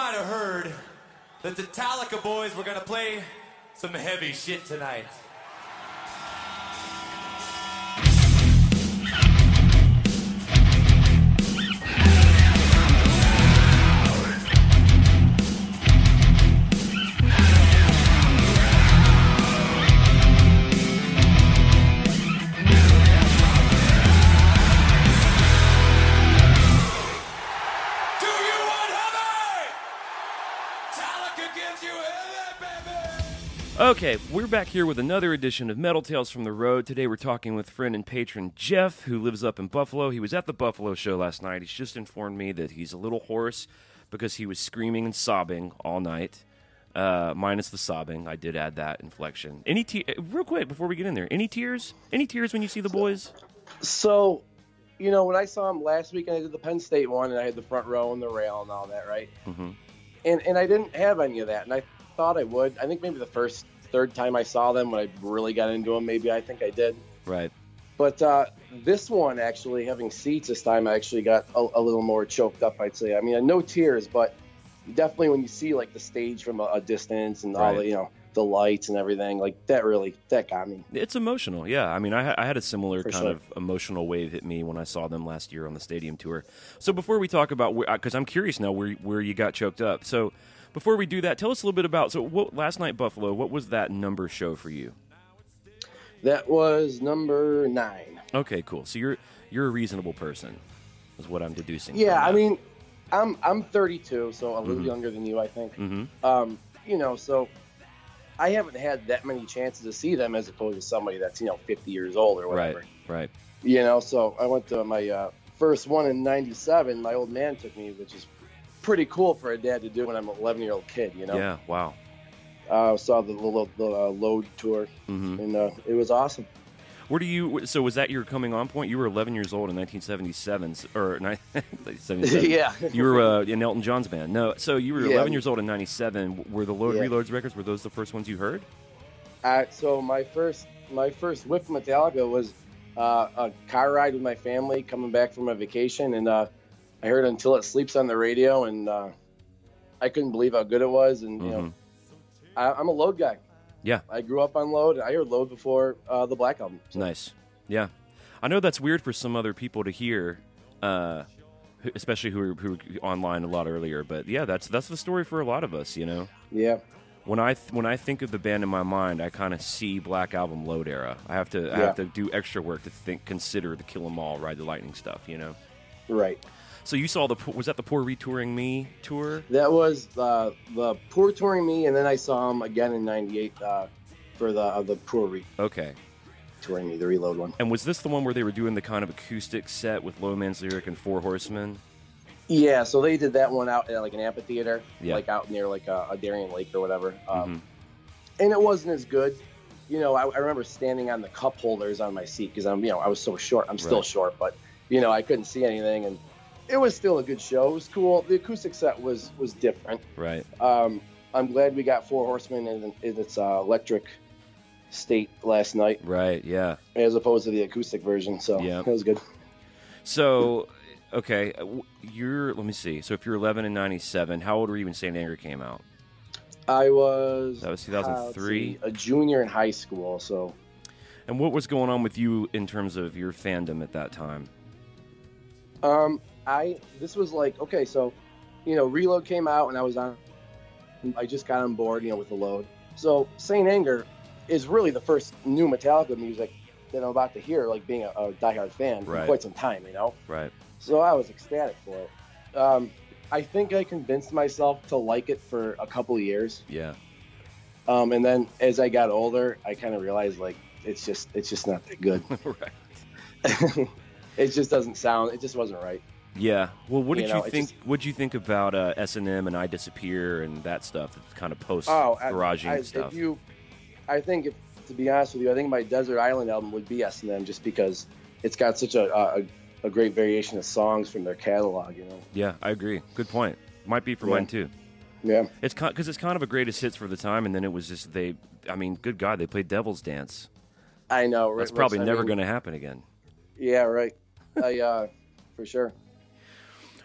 might have heard that the Metallica boys were gonna play some heavy shit tonight. Okay, we're back here with another edition of Metal Tales from the Road. Today we're talking with friend and patron Jeff, who lives up in Buffalo. He was at the Buffalo show last night. He's just informed me that he's a little hoarse because he was screaming and sobbing all night, minus the sobbing. I did add that inflection. Real quick, before we get in there, any tears? Any tears when you see the boys? So, when I saw him last weekend, I did the Penn State one, and I had the front row and the rail and all that, right? Mm-hmm. And I didn't have any of that, and I thought I would. I think maybe the third time I saw them, when I really got into them, maybe I think I did. Right. But this one, actually, having seats this time, I actually got a little more choked up, I'd say. I mean, no tears, but definitely when you see, like, the stage from a distance and all the, the lights and everything, like, that got me. It's emotional, yeah. I mean, I had a similar For kind sure. of emotional wave hit me when I saw them last year on the stadium tour. So before we talk about, because I'm curious now where you got choked up. So before we do that, tell us a little bit about, last night, Buffalo, what was that number show for you? That was number 9. Okay, cool. So you're a reasonable person, is what I'm deducing. Yeah, I mean, I'm 32, so a little younger than you, I think. Mm-hmm. So I haven't had that many chances to see them as opposed to somebody that's 50 years old or whatever. Right. So I went to my first one in '97. My old man took me, which is pretty cool for a dad to do when I'm an 11-year-old kid. Yeah. Wow. Saw the Load tour, and it was awesome. So was that your coming on point? You were 11 years old in 1977, or 1977. Yeah. You were in Elton John's band. No, so you were 11 years old in 97. Were the Load Reloads records, were those the first ones you heard? So my first whiff of Metallica was a car ride with my family coming back from a vacation, and I heard Until It Sleeps on the radio, and I couldn't believe how good it was. And I'm a Load guy. Yeah. I grew up on Load. I heard Load before the Black Album. So. Nice. Yeah. I know that's weird for some other people to hear, especially who were online a lot earlier. But yeah, that's the story for a lot of us, Yeah. When I think of the band in my mind, I kind of see Black Album Load era. I have to do extra work to consider the Kill 'Em All, Ride the Lightning stuff, Right. So you saw was that the Poor Retouring Me tour? That was the Poor Touring Me, and then I saw him again in '98 for the Poor Okay. Touring Me, the Reload one. And was this the one where they were doing the kind of acoustic set with Low Man's Lyric and Four Horsemen? Yeah, so they did that one out at like an amphitheater, Yeah. like out near like a Darien Lake or whatever. And it wasn't as good. I remember standing on the cup holders on my seat because I was so short. I'm still short, but I couldn't see anything, and it was still a good show. It was cool. The acoustic set was different. Right. I'm glad we got Four Horsemen in its electric state last night. Right. Yeah. As opposed to the acoustic version. So Yeah. it was good. So, okay, let me see. So if you're 11 in 97, how old were you when Saint Anger came out? I was... That was 2003? A junior in high school, so... And what was going on with you in terms of your fandom at that time? This was like, okay, so, Reload came out and I just got on board, with the Load. So Saint Anger is really the first new Metallica music that I'm about to hear, like being a diehard fan for quite some time, Right. So I was ecstatic for it. I think I convinced myself to like it for a couple of years. Yeah. And then as I got older, I kind of realized like it's just not that good. Right. It just doesn't sound. It just wasn't right. Yeah. Well, what did you think? Just, what did you think about S&M and I Disappear and that stuff? It's kind of post garaging stuff. To be honest with you, I think my Desert Island album would be S&M just because it's got such a great variation of songs from their catalog. Yeah, I agree. Good point. Might be for mine too. Yeah. It's because it's kind of a greatest hits for the time, and then it was just good God, they played Devil's Dance. I know. That's probably never going to happen again. Yeah, right. For sure.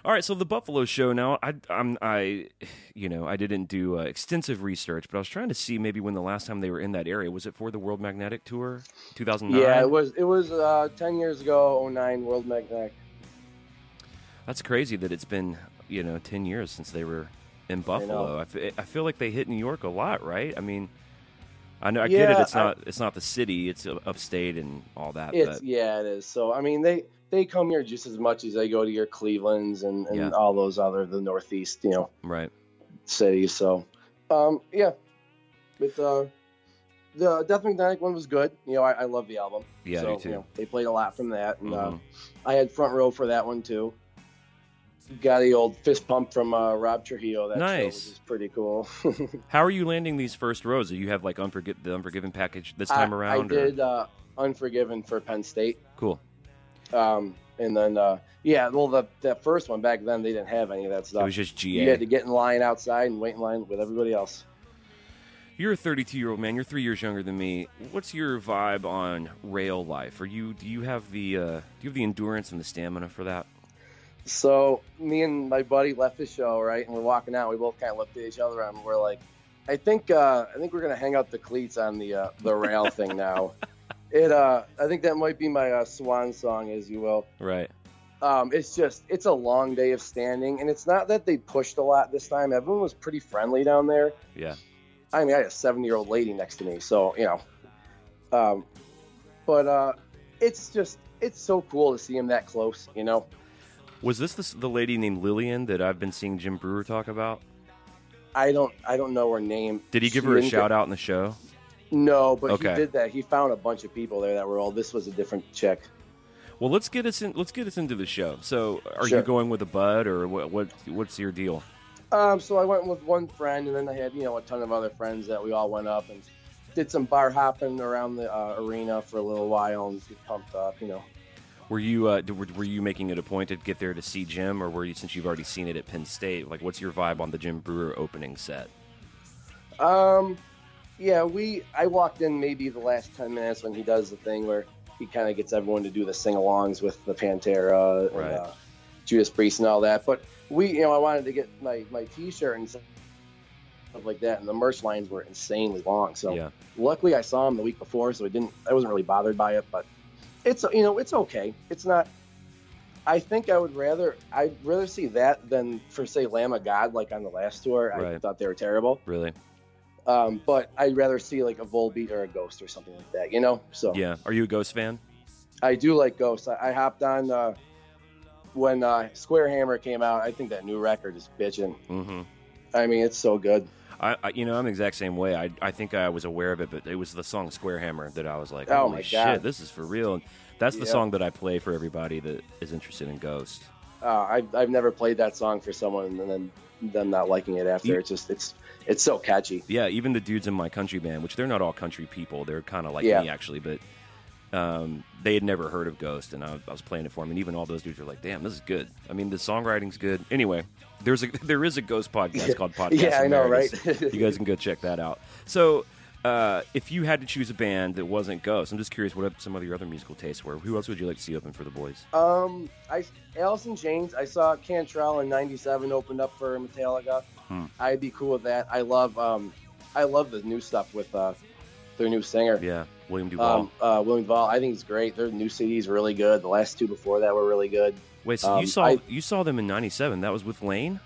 All right, so the Buffalo show now. I didn't do extensive research, but I was trying to see maybe when the last time they were in that area. Was it for the World Magnetic Tour, 2009? Yeah, it was. It was 10 years ago, 09 World Magnetic. That's crazy that it's been 10 years since they were in Buffalo. I feel like they hit New York a lot, right? I mean, I know I get it. It's not the city. It's upstate and all that. It is. So I mean, they come here just as much as they go to your Clevelands and all those the Northeast, right, cities. So, yeah, but the Death Magnetic one was good. I love the album. Yeah, so, me too. They played a lot from that, and I had front row for that one too. Got the old fist pump from Rob Trujillo. That show, which is pretty cool. How are you landing these first rows? Do you have like the Unforgiven package this time around? I did Unforgiven for Penn State. Cool. And then that first one back then they didn't have any of that stuff. It was just GA. You had to get in line outside and wait in line with everybody else. You're a 32-year-old man. You're 3 years younger than me. What's your vibe on rail life? Do you have the endurance and the stamina for that? So me and my buddy left the show, right, and we're walking out. We both kind of looked at each other and we're like, I think we're gonna hang out the cleats on the rail thing now. I think that might be my swan song, as you will. Right. It's a long day of standing, and it's not that they pushed a lot this time. Everyone was pretty friendly down there. Yeah. I mean, I had a 7-year-old lady next to me, so but it's so cool to see him that close, Was this the lady named Lillian that I've been seeing Jim Brewer talk about? I don't know her name. Did he give her a shout out in the show? No, but he did that. He found a bunch of people there that were all. This was a different chick. Well, let's get us into the show. So, are you going with a bud, or what's your deal? So I went with one friend, and then I had a ton of other friends that we all went up and did some bar hopping around the arena for a little while and get pumped up. Were you making it a point to get there to see Jim, or were you, since you've already seen it at Penn State? Like, what's your vibe on the Jim Brewer opening set? Yeah, I walked in maybe the last 10 minutes when he does the thing where he kind of gets everyone to do the sing-alongs with the Pantera and Judas Priest and all that. But I wanted to get my T-shirt and stuff like that, and the merch lines were insanely long. So luckily I saw him the week before, so I wasn't really bothered by it. But it's okay. It's not. I think I'd rather see that than for say Lamb of God, like on the last tour. Right. I thought they were terrible. Really. But I'd rather see like a Volbeat or a Ghost or something like that, So yeah, are you a Ghost fan? I do like Ghost. I hopped on when Square Hammer came out. I think that new record is bitchin'. Mm-hmm. I mean, it's so good. I'm the exact same way. I think I was aware of it, but it was the song Square Hammer that I was like, oh holy my shit, God. This is for real. And that's the song that I play for everybody that is interested in Ghost. I've never played that song for someone and then them not liking it after. It's so catchy. Yeah, even the dudes in my country band, which they're not all country people, they're kind of like me actually, but they had never heard of Ghost, and I was playing it for them, and even all those dudes were like, "Damn, this is good." I mean, the songwriting's good. Anyway, there is a Ghost podcast called Podcast. Yeah, I know, right? You guys can go check that out. So, if you had to choose a band that wasn't Ghost, I'm just curious what some of your other musical tastes were. Who else would you like to see open for the boys? Alice in Chains. I saw Cantrell in '97 opened up for Metallica. I'd be cool with that. I love the new stuff with their new singer. Yeah, William Duvall. William Duvall. I think he's great. Their new CD's really good. The last two before that were really good. Wait, so you saw them in '97? That was with Lane?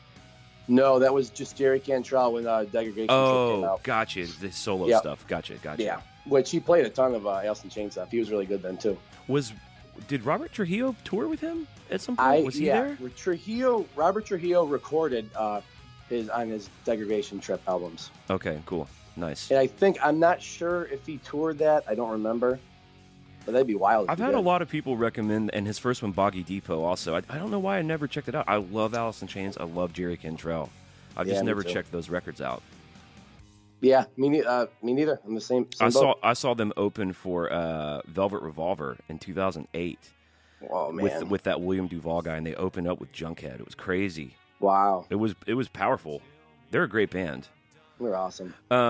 No, that was just Jerry Cantrell when Degradation came out. Oh, gotcha. The solo stuff. Gotcha. Yeah, which he played a ton of Alice in Chains stuff. He was really good then too. Did Robert Trujillo tour with him at some point? Was he there? Robert Trujillo recorded on his Degradation Trip albums. Okay, cool. Nice. And I'm not sure if he toured that. I don't remember. But that'd be wild. I've had a lot of people recommend, and his first one, Boggy Depot, also. I don't know why I never checked it out. I love Alice in Chains. I love Jerry Cantrell. I've just never checked those records out. Yeah, me neither. I'm the same boat. I saw them open for Velvet Revolver in 2008. Oh man, with that William Duvall guy, and they opened up with Junkhead. It was crazy. Wow, it was powerful. They're a great band. They're awesome.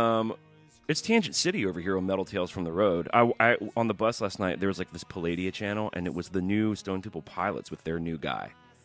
It's Tangent City over here on Metal Tales from the Road. I on the bus last night, there was like this Palladia channel, and it was the new Stone Temple Pilots with their new guy.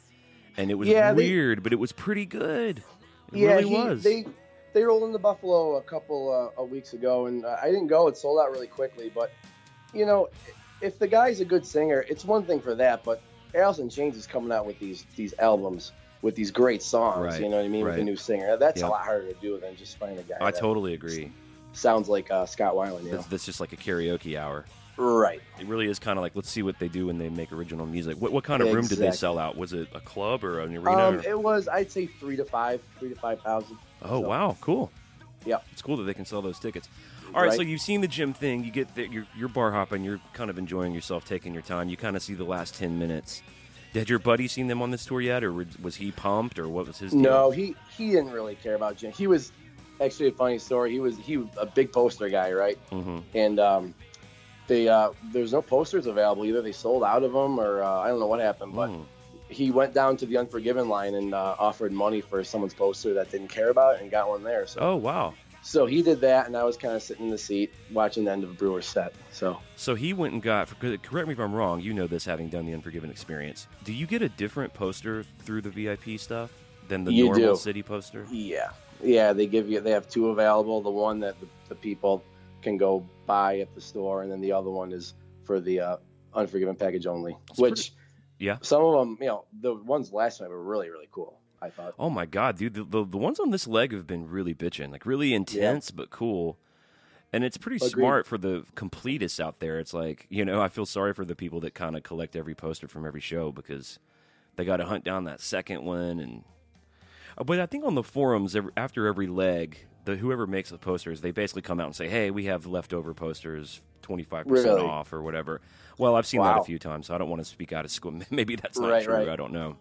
and it was Yeah, weird, but it was pretty good. It Yeah, really was. They rolled into Buffalo a couple of weeks ago, and I didn't go. It sold out really quickly. But, you know, if the guy's a good singer, it's one thing for that. But Alice in Chains is coming out with these albums with these great songs, Right, you know what I mean, with right. a new singer. That's Yep. a lot harder to do than just find a guy I that totally agree. sounds like Scott Weiland, you know? That's just like a karaoke hour. Right. It really is kind of like, let's see what they do when they make original music. What kind of room did they Exactly. sell out? Was it a club or an arena? or- It was, I'd say 3,000. Oh, wow, cool. Yep. It's cool that they can sell those tickets. All right, Right. so you've seen the gym thing. You get there, you're bar hopping. You're kind of enjoying yourself, taking your time. You kind of see the last 10 minutes. Had your buddy seen them on this tour yet, or was he pumped, or what was his deal? No, he didn't really care about Jim. He was actually a funny story. He was a big poster guy, right? Mm-hmm. And there's no posters available either. They sold out of them, or I don't know what happened. But he went down to the Unforgiven line and offered money for someone's poster that didn't care about it, and got one there. So Oh, wow. so he did that, and I was kind of sitting in the seat watching the end of Brewer's set. So he went and got, correct me if I'm wrong, you know this having done the Unforgiven experience. Do you get a different poster through the VIP stuff than the You normal do. city poster? Yeah, they have two available. The one that the people can go buy at the store, and then the other one is for the Unforgiven package only. Which Yeah. some of them, the ones last time were really, really cool, I thought. Oh my God, dude! The ones on this leg have been really bitching, like really intense but cool, and it's pretty Agreed. smart for the completists out there. It's like, I feel sorry for the people that kind of collect every poster from every show because they got to hunt down that second one. And but I think on the forums after every leg, whoever makes the posters, they basically come out and say, "Hey, we have leftover posters, 25% Really? off or whatever." Well, I've seen that a Wow. few times, so I don't want to speak out of school. Maybe that's not Right, true. right. I don't know.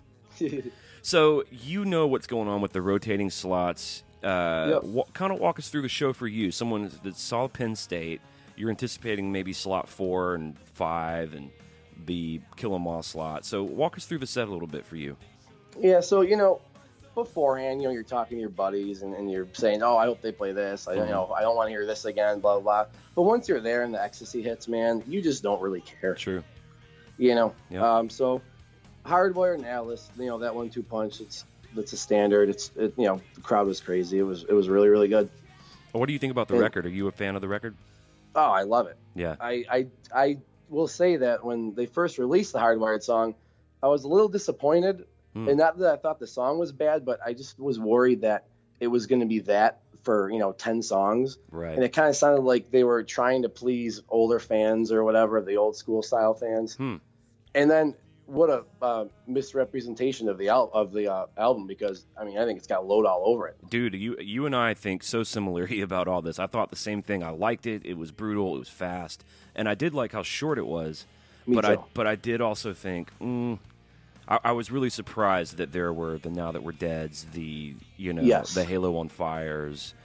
So you know what's going on with the rotating slots. Yep. Kind of walk us through the show for you. Someone that saw Penn State, you're anticipating maybe slot 4 and 5 and the Kill 'Em All slot. So walk us through the set a little bit for you. Yeah, so beforehand, you're talking to your buddies and you're saying, "Oh, I hope they play this. I don't want to hear this again." Blah blah. But once you're there and the ecstasy hits, man, you just don't really care. True. Yep. Yep. Hardwired and Atlas, that 1-2 punch, it's a standard. The crowd was crazy. It was really, really good. Well, what do you think about the record? Are you a fan of the record? Oh, I love it. Yeah. I will say that when they first released the Hardwired song, I was a little disappointed. And not that I thought the song was bad, but I just was worried that it was going to be that for 10 songs. Right. And it kind of sounded like they were trying to please older fans or whatever, the old school style fans. And then what a misrepresentation of the album, because I think it's got Load all over it. Dude, you and I think so similarly about all this. I thought the same thing. I liked it. It was brutal. It was fast, and I did like how short it was. Me too. But I did also think I was really surprised that there were the Now That We're Deads, the Yes. the Halo on Fires,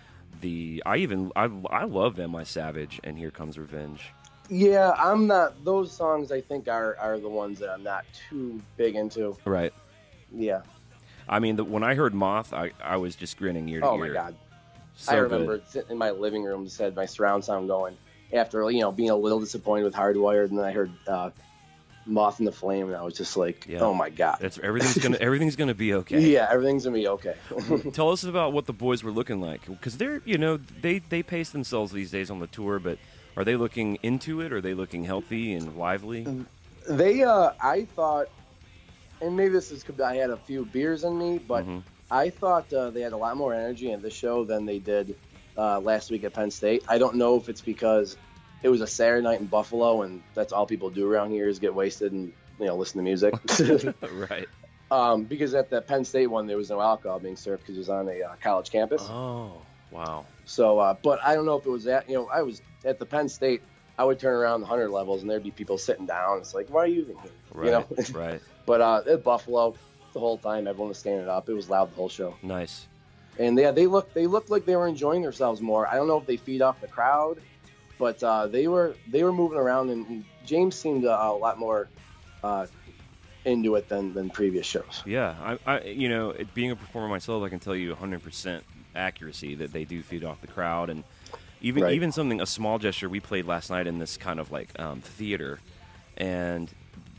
I love Am I Savage and Here Comes Revenge. Yeah, I'm not. Those songs I think are the ones that I'm not too big into. Right. Yeah. I mean, when I heard Moth, I was just grinning ear to ear. Oh my God. So I remember good. sitting in my living room, just had my surround sound going after being a little disappointed with Hardwired, and then I heard Moth in the Flame, and I was just like, Yeah. oh my God. Everything's gonna be okay. Yeah, everything's gonna be okay. Tell us about what the boys were looking like, because they're they pace themselves these days on the tour, but are they looking into it? Are they looking healthy and lively? They, I thought, and maybe this is because I had a few beers in me, but I thought they had a lot more energy in this show than they did last week at Penn State. I don't know if it's because it was a Saturday night in Buffalo, and that's all people do around here is get wasted and listen to music. Right. Because at the Penn State one, there was no alcohol being served because it was on a college campus. Oh, wow. So, but I don't know if it was that. I was at the Penn State. I would turn around the 100 levels, and there'd be people sitting down. It's like, why are you even here? Right. Right. But at Buffalo, the whole time, everyone was standing up. It was loud the whole show. Nice. And they looked like they were enjoying themselves more. I don't know if they feed off the crowd, but they were moving around, and James seemed a lot more into it than previous shows. Yeah, being a performer myself, I can tell you 100% accuracy that they do feed off the crowd, and even a small gesture. We played last night in this kind of like theater, and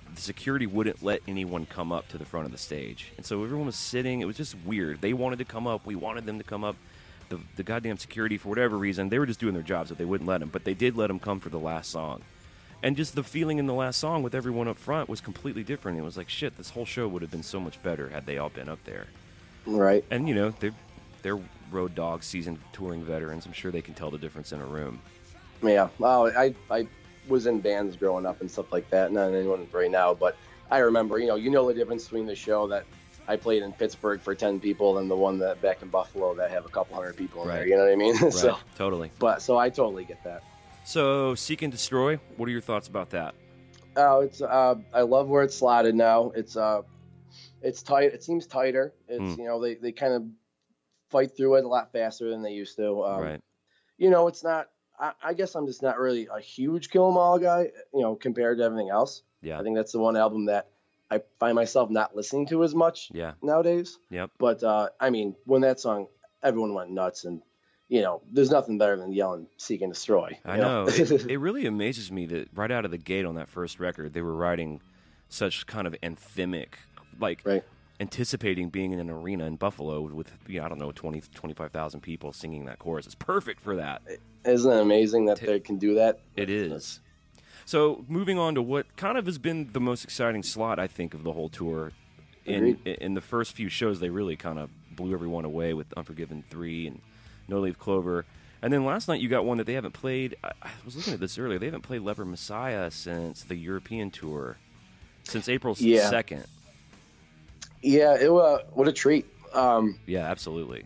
the security wouldn't let anyone come up to the front of the stage. And so everyone was sitting. It was just weird. They wanted to come up. We wanted them to come up. The goddamn security, for whatever reason, they were just doing their jobs, but they wouldn't let them. But they did let them come for the last song. And just the feeling in the last song with everyone up front was completely different. It was like, shit, this whole show would have been so much better had they all been up there. Right. And, they're road dogs, seasoned touring veterans. I'm sure they can tell the difference in a room. Yeah. Well, I was in bands growing up and stuff like that. Not anyone right now, but I remember, you know the difference between the show that I played in Pittsburgh for 10 people and the one that back in Buffalo that have a couple hundred people in there. You know what I mean? Right. So Totally. So I totally get that. So, Seek and Destroy, what are your thoughts about that? Oh, it's I love where it's slotted now. It's tight. It seems tighter. It's they kind of fight through it a lot faster than they used to. Right. It's not. I guess I'm just not really a huge Kill 'Em All guy. Compared to everything else. Yeah. I think that's the one album that I find myself not listening to as much. Yeah. Nowadays. Yep. But when that song, everyone went nuts, and there's nothing better than yelling "Seek and Destroy." I know. It really amazes me that right out of the gate on that first record, they were writing such kind of anthemic, like anticipating being in an arena in Buffalo with, 25,000 people singing that chorus. It's perfect for that. Isn't it amazing that they can do that? It is. So moving on to what kind of has been the most exciting slot, I think, of the whole tour. In the first few shows, they really kind of blew everyone away with Unforgiven 3 and No Leaf Clover. And then last night you got one that they haven't played. I was looking at this earlier. They haven't played Leper Messiah since the European tour, since April 2nd. Yeah, what a treat. Yeah, absolutely.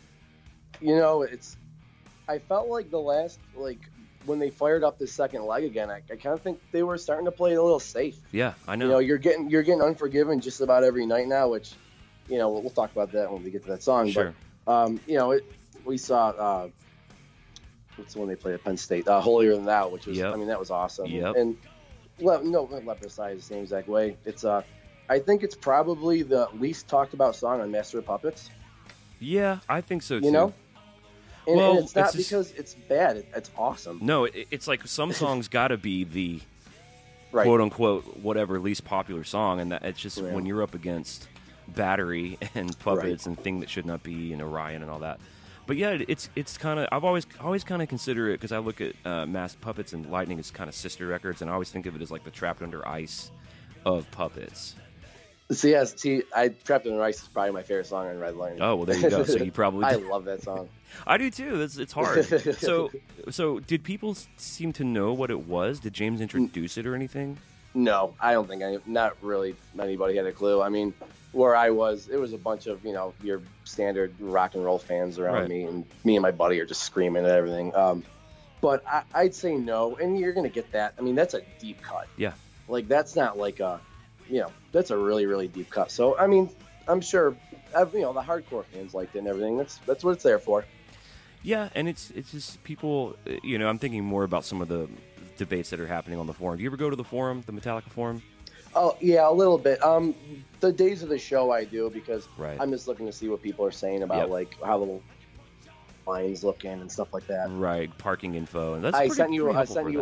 I felt like the last, when they fired up the second leg again, I kind of think they were starting to play it a little safe. Yeah, I know. You're getting Unforgiven just about every night now, which, we'll talk about that when we get to that song. Sure. But, we saw, what's the one they played at Penn State? Holier Than Thou, which was, that was awesome. Yep. And, Leper Messiah is the same exact way. It's, I think it's probably the least talked about song on Master of Puppets. Yeah, I think so, too. And it's not because it's bad. It's awesome. No, it's like some songs got to be the quote-unquote whatever least popular song, and that it's just when you're up against Battery and Puppets and Thing That Should Not Be and Orion and all that. But yeah, it's kind of, I've always kind of consider it, because I look at Masked Puppets and Lightning as kind of sister records, and I always think of it as like the Trapped Under Ice of Puppets. See, Trapped Under Ice is probably my favorite song on Red Lightning. Oh, well, there you go. So you probably I love that song. I do too. It's hard. So did people seem to know what it was? Did James introduce it or anything? No, I don't think not really anybody had a clue. I mean, where I was, it was a bunch of your standard rock and roll fans around me, and me and my buddy are just screaming at everything. But I'd say no, and you're gonna get that. I mean, that's a deep cut. Yeah, that's not like a, that's a really really deep cut. So I mean, I'm sure the hardcore fans liked it and everything. That's what it's there for. Yeah, and it's just people. I'm thinking more about some of the debates that are happening on the forum. Do you ever go to the forum, the Metallica forum? Oh yeah, a little bit. The days of the show I do, because I'm just looking to see what people are saying about how the lines looking and stuff like that. Right, parking info, and that's I sent you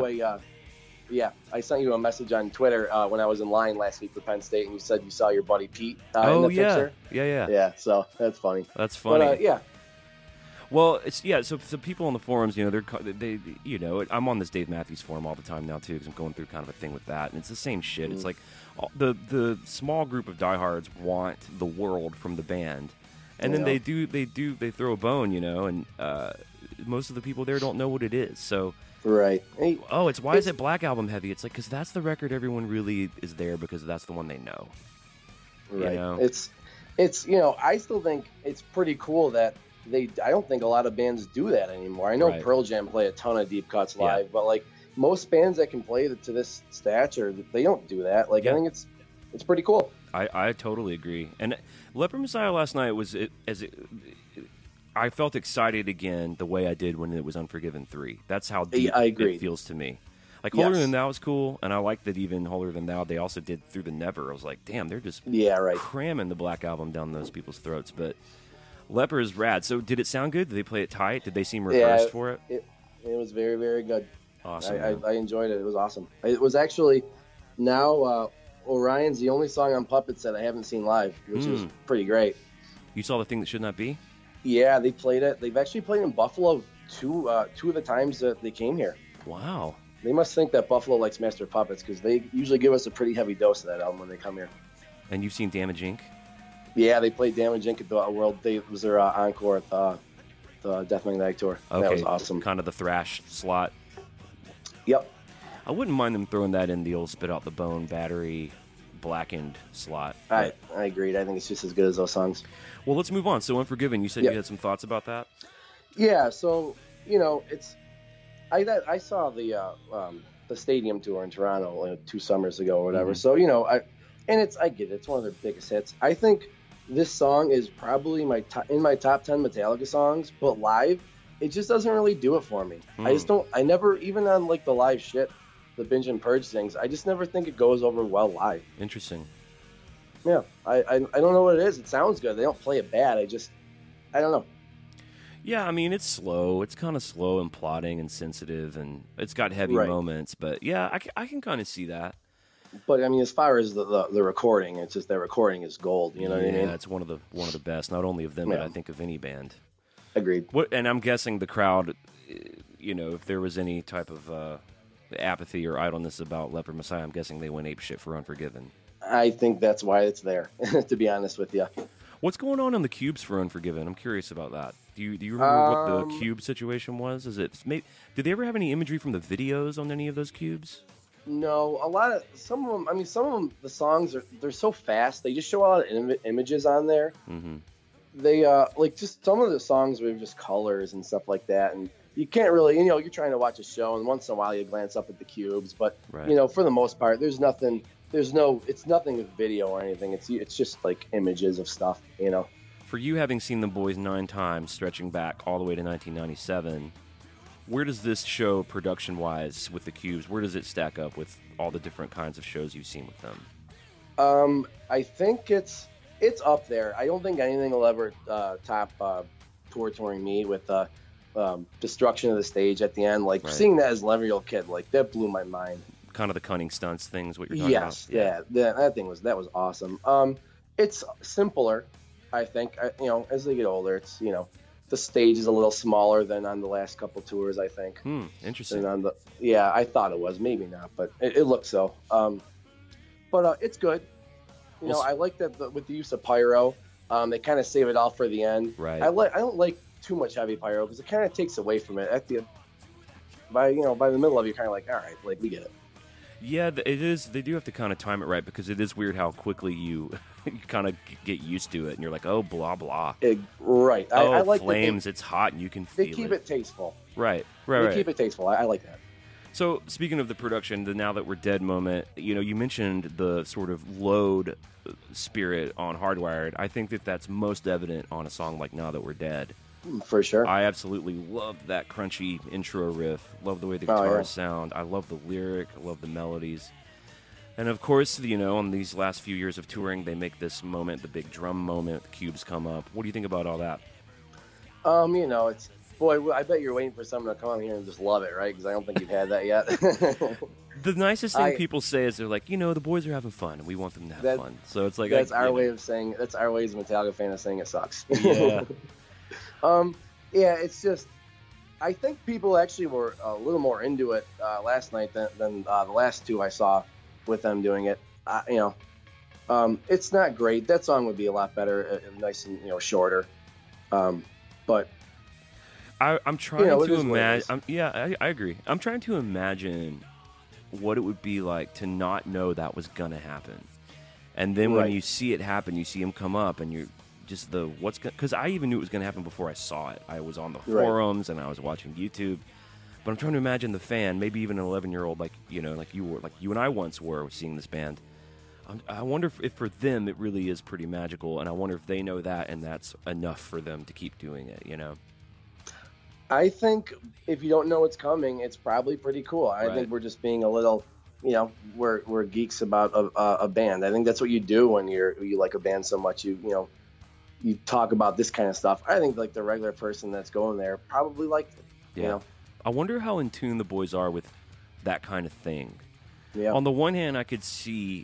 a message on Twitter when I was in line last week for Penn State, and you said you saw your buddy Pete in the picture. Yeah. So that's funny. That's funny. But, yeah. Well, so people on the forums, they I'm on this Dave Matthews forum all the time now too, because I'm going through kind of a thing with that, and it's the same shit. It's like the small group of diehards want the world from the band, and then they throw a bone, and most of the people there don't know what it is. So right. It's why is it Black Album heavy? It's like, because that's the record everyone really is there because that's the one they know. Right. It's I still think it's pretty cool that. I don't think a lot of bands do that anymore. I know Pearl Jam play a ton of deep cuts live, but most bands that can play to this stature, they don't do that. I think it's pretty cool. I totally agree. And Leper Messiah last night I felt excited again the way I did when it was Unforgiven 3. That's how deep it feels to me. Holier Than Thou was cool, and I like that even Holier Than Thou they also did Through the Never. I was like, damn, they're just cramming the Black Album down those people's throats, but. Leper is rad. So did it sound good? Did they play it tight? Did they seem rehearsed for it? It was very, very good. Awesome. I enjoyed it. It was awesome. It was actually now Orion's the only song on Puppets that I haven't seen live, which is pretty great. You saw The Thing That Should Not Be? Yeah, they played it. They've actually played in Buffalo two of the times that they came here. Wow. They must think that Buffalo likes Master of Puppets because they usually give us a pretty heavy dose of that album when they come here. And you've seen Damage Inc.? Yeah, they played Damage Inc. at the World. It was their encore at the Death Magnetic Tour. Okay. That was awesome. Kind of the thrash slot. Yep. I wouldn't mind them throwing that in the old Spit Out the Bone Battery blackened slot. I agreed. I think it's just as good as those songs. Well, let's move on. So Unforgiven, you said you had some thoughts about that? Yeah, so, it's... I saw the stadium tour in Toronto 2 summers ago or whatever. So, I get it. It's one of their biggest hits. I think this song is probably in my top 10 Metallica songs, but live, it just doesn't really do it for me. I never, even on like the live shit, the Binge and Purge things, I just never think it goes over well live. Interesting. Yeah, I don't know what it is. It sounds good. They don't play it bad. I don't know. Yeah, I mean, it's slow. It's kind of slow and plotting and sensitive, and it's got heavy moments. But yeah, I can kind of see that. But I mean, as far as the recording, it's just that recording is gold. You know what I mean? Yeah, it's one of the best, not only of them, but I think of any band. Agreed. And I'm guessing the crowd, if there was any type of apathy or idleness about Leper Messiah, I'm guessing they went apeshit for Unforgiven. I think that's why it's there, to be honest with you. What's going on the Cubes for Unforgiven? I'm curious about that. Do you remember what the cube situation was? Did they ever have any imagery from the videos on any of those cubes? No, some of them, the songs they're so fast. They just show a lot of images on there. Mm-hmm. They just some of the songs were just colors and stuff like that, and you can't really, you're trying to watch a show, and once in a while you glance up at the cubes, but for the most part, it's nothing with video or anything. It's just like images of stuff, For you, having seen the boys 9 times, stretching back all the way to 1997, where does this show, production-wise, with the Cubes, where does it stack up with all the different kinds of shows you've seen with them? I think it's up there. I don't think anything will ever top touring me with destruction of the stage at the end. Seeing that as an 11-year-old kid, that blew my mind. Kind of the cunning stunts things, what you're talking about. Yes, that was awesome. It's simpler, I think. As they get older, it's the stage is a little smaller than on the last couple tours, I think. Interesting. I thought it was, maybe not, but it looked so. But it's good. I like that with the use of pyro. They kind of save it all for the end. Right. I don't like too much heavy pyro because it kind of takes away from it. By the middle of it, you're kind of like, all right, we get it. Yeah, it is. They do have to kind of time it right because it is weird how quickly you kind of get used to it, and you're like, oh, blah blah. Right. I like flames. It's hot, and you can feel it. They keep it tasteful. Right. They keep it tasteful. I like that. So, speaking of the production, the Now That We're Dead moment, you mentioned the sort of load spirit on Hardwired. I think that's most evident on a song like Now That We're Dead. For sure. I absolutely loved that crunchy intro riff. Love the way the guitars sound. I love the lyric. I love the melodies. And of course, on these last few years of touring, they make this moment, the big drum moment, the cubes come up. What do you think about all that? It's... Boy, I bet you're waiting for someone to come on here and just love it, right? Because I don't think you've had that yet. The nicest thing people say is they're like, the boys are having fun, and we want them to have fun. So it's like... That's our way of saying... That's our way as a Metallica fan of saying it sucks. Yeah. It's just... I think people actually were a little more into it last night than the last 2 I saw with them doing it. It's not great. That song would be a lot better, nice and shorter. But... I'm trying to imagine. I agree. I'm trying to imagine what it would be like to not know that was gonna happen, and then when you see it happen, you see him come up, and you're just because I even knew it was gonna happen before I saw it. I was on the forums and I was watching YouTube, but I'm trying to imagine the fan, maybe even an 11-year-old like you were, like you and I once were, seeing this band. I wonder if for them it really is pretty magical, and I wonder if they know that, and that's enough for them to keep doing it. I think if you don't know what's coming, it's probably pretty cool. I think we're just being a little, we're geeks about a band. I think that's what you do when you like a band so much. You talk about this kind of stuff. I think like the regular person that's going there probably liked it. Yeah. I wonder how in tune the boys are with that kind of thing. Yeah. On the one hand, I could see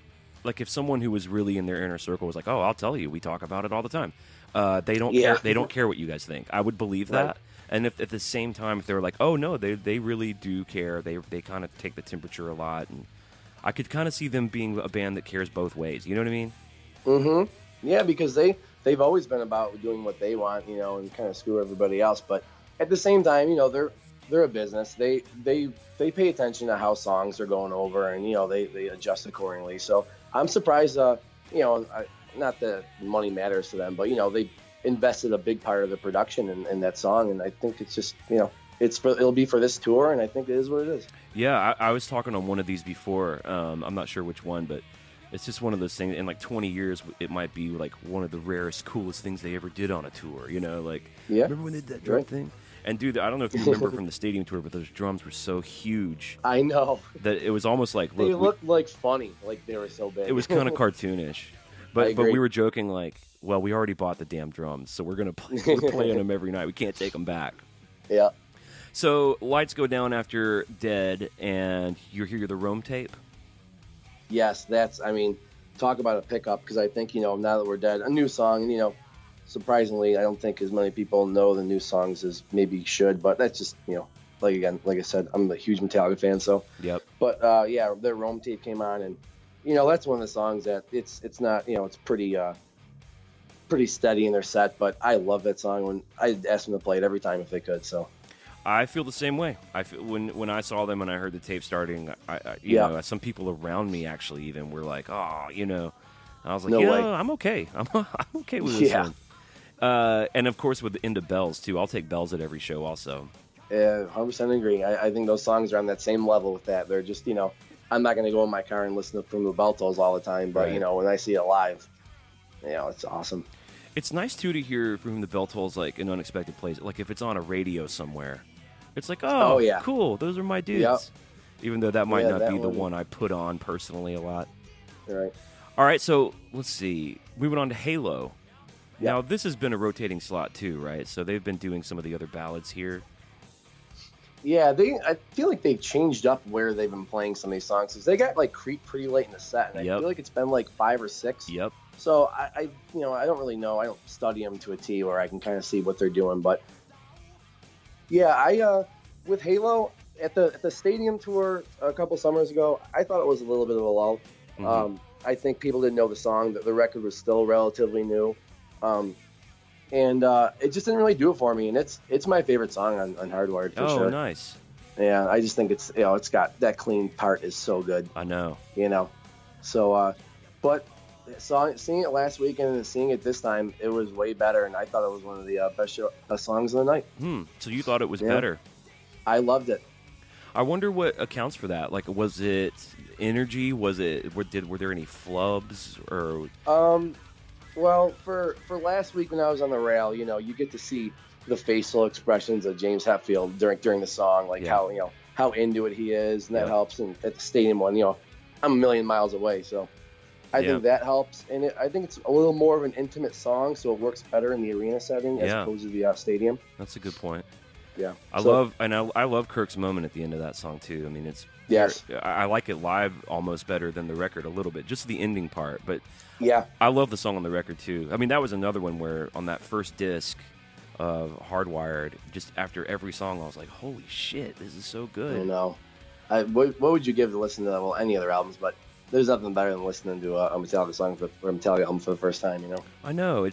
like if someone who was really in their inner circle was like, "Oh, I'll tell you, we talk about it all the time." They don't Yeah. care. They don't care what you guys think. I would believe that. Right. And if at the same time, if they were like, "Oh no, they really do care. They kind of take the temperature a lot," and I could kind of see them being a band that cares both ways. You know what I mean? Mm-hmm. Yeah, because they've always been about doing what they want, you know, and kind of screw everybody else. But at the same time, you know, they're a business. They pay attention to how songs are going over, and you know, they adjust accordingly. So I'm surprised. You know, not that money matters to them, but you know, they invested a big part of the production in that song, and I think it's just, you know, it'll be for this tour, and I think it is what it is. Yeah, I was talking on one of these before. I'm not sure which one, but it's just one of those things. In like 20 years, it might be like one of the rarest, coolest things they ever did on a tour. You know, like remember when they did that drum thing? And dude, I don't know if you remember from the stadium tour, but those drums were so huge. I know that it was almost like they looked like funny, like they were so big. It was kind of cartoonish, but we were joking like, well, we already bought the damn drums, so we're playing them every night. We can't take them back. Yeah. So lights go down after Dead, and you hear the Rome tape. Yes, I mean, talk about a pickup, because I think, you know, now that we're dead, a new song, and you know, surprisingly, I don't think as many people know the new songs as maybe should, but that's just, you know, like I said, I'm a huge Metallica fan, so. Yep. But yeah, the Rome tape came on, and you know, that's one of the songs that it's not, you know, it's pretty steady in their set, but I love that song. When I asked them to play it every time if they could, so. I feel the same way. When I saw them and I heard the tape starting, you know, some people around me actually even were like, "Oh, you know," I was like, "Yeah, I'm okay. I'm okay with this one." And of course, with Into Bells too. I'll take Bells at every show, also. Yeah, 100% agree. I think those songs are on that same level with that. They're just, you know, I'm not going to go in my car and listen to From the Beltos all the time, but you know, when I see it live, you know, it's awesome. It's nice too to hear From the Beltos like in unexpected places, like if it's on a radio somewhere. It's like, oh yeah, cool, those are my dudes. Yep. Even though that might not be the one I put on personally a lot. Right. All right, so let's see. Moving on to Halo. Yep. Now, this has been a rotating slot too, right? So they've been doing some of the other ballads here. Yeah, I feel like they've changed up where they've been playing some of these songs. Because they got like Creep pretty late in the set, and I feel like it's been like 5 or 6. Yep. So I you know, I don't really know. I don't study them to a T where I can kind of see what they're doing, but yeah, I with Halo at the stadium tour a couple summers ago, I thought it was a little bit of a lull. Mm-hmm. I think people didn't know the song. The record was still relatively new, and it just didn't really do it for me. And it's my favorite song on Hardwired for sure. Oh, nice. Yeah, I just think it's, you know, it's got that clean part is so good. I know. You know, so but seeing it last weekend and seeing it this time, it was way better, and I thought it was one of the best songs of the night. So you thought it was better? I loved it. I wonder what accounts for that. Like, was it energy? Were there any flubs or? Well, for last week when I was on the rail, you know, you get to see the facial expressions of James Hetfield during the song, like how, you know, how into it he is, and that helps. And at the stadium one, you know, I'm a million miles away, so I think that helps. And I think it's a little more of an intimate song, so it works better in the arena setting as opposed to the stadium. That's a good point. Yeah, I love Kirk's moment at the end of that song too. I mean, it's I like it live almost better than the record a little bit, just the ending part. But yeah, I love the song on the record too. I mean, that was another one where on that first disc of Hardwired, just after every song, I was like, "Holy shit, this is so good!" I know. What would you give to listen to any other albums? But there's nothing better than listening to a Metallica song or a Metallica album for the first time. You know. I know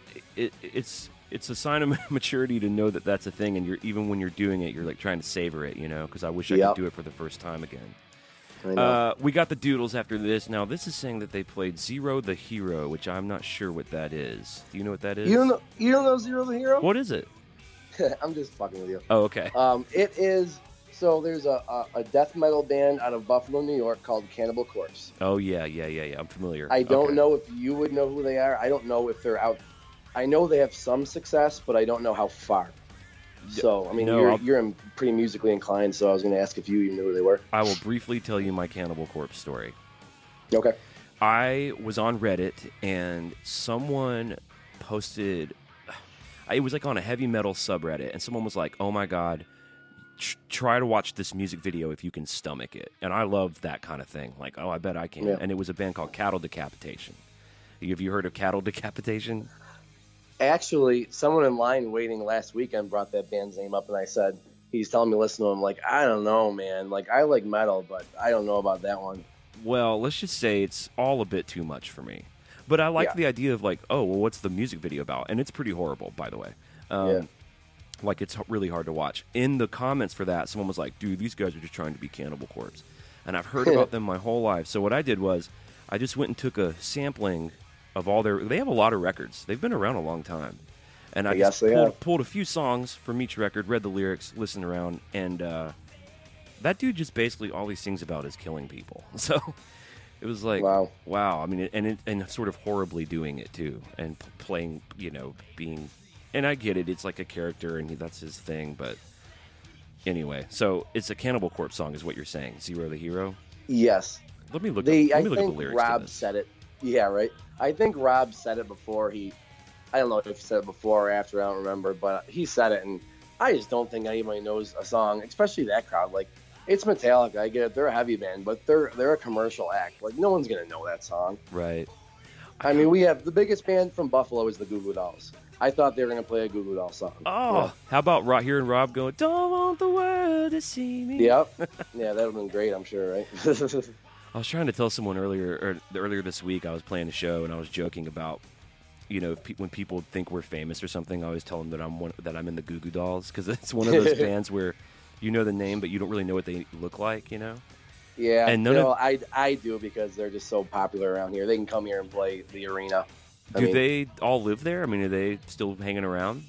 it's a sign of maturity to know that that's a thing, and even when you're doing it, you're like trying to savor it, you know, because I wish I could do it for the first time again. We got the Doodles after this. Now, this is saying that they played Zero the Hero, which I'm not sure what that is. Do you know what that is? You don't know Zero the Hero? What is it? I'm just fucking with you. Oh, okay. It is, so there's a death metal band out of Buffalo, New York called Cannibal Corpse. Oh, yeah. I'm familiar. I don't know if you would know who they are. I don't know if they're out. I know they have some success, but I don't know how far. So, I mean, you're pretty musically inclined, so I was going to ask if you knew who they were. I will briefly tell you my Cannibal Corpse story. Okay. I was on Reddit, and someone posted... It was like on a heavy metal subreddit, and someone was like, "Oh my God, try to watch this music video if you can stomach it. And I love that kind of thing. Like, oh, I bet I can. Yeah. And it was a band called Cattle Decapitation. Have you heard of Cattle Decapitation? Actually, someone in line waiting last weekend brought that band's name up, and I said, he's telling me to listen to him. Like, I don't know, man. Like, I like metal, but I don't know about that one. Well, let's just say it's all a bit too much for me. But I like the idea of like, oh, well, what's the music video about? And it's pretty horrible, by the way. Like, it's really hard to watch. In the comments for that, someone was like, dude, these guys are just trying to be Cannibal Corpse. And I've heard about them my whole life. So what I did was I just went and took a sampling of all their... They have a lot of records. They've been around a long time. And I just pulled a few songs from each record, read the lyrics, listened around, and that dude just basically all he sings about is killing people. So it was like, wow. I mean, and sort of horribly doing it, too, and playing, being... And I get it. It's like a character, and that's his thing. But anyway, so it's a Cannibal Corpse song, is what you're saying. Zero the Hero? Yes. Let me look at the lyrics. Rob said it. Yeah, right. I think Rob said it before I don't know if he said it before or after, I don't remember, but he said it, and I just don't think anybody knows a song, especially that crowd. Like, it's Metallica, I get it, they're a heavy band, but they're a commercial act. Like, no one's going to know that song. Right. I mean, we have the biggest band from Buffalo is the Goo Goo Dolls. I thought they were going to play a Goo Goo Dolls song. Oh, how about hearing Rob go, don't want the world to see me? Yep. Yeah, that would have been great, I'm sure, right? I was trying to tell someone earlier this week, I was playing a show, and I was joking about, when people think we're famous or something, I always tell them that I'm in the Goo Goo Dolls, because it's one of those bands where you know the name, but you don't really know what they look like, Yeah, and I do, because they're just so popular around here. They can come here and play the arena. Do they all live there? I mean, are they still hanging around?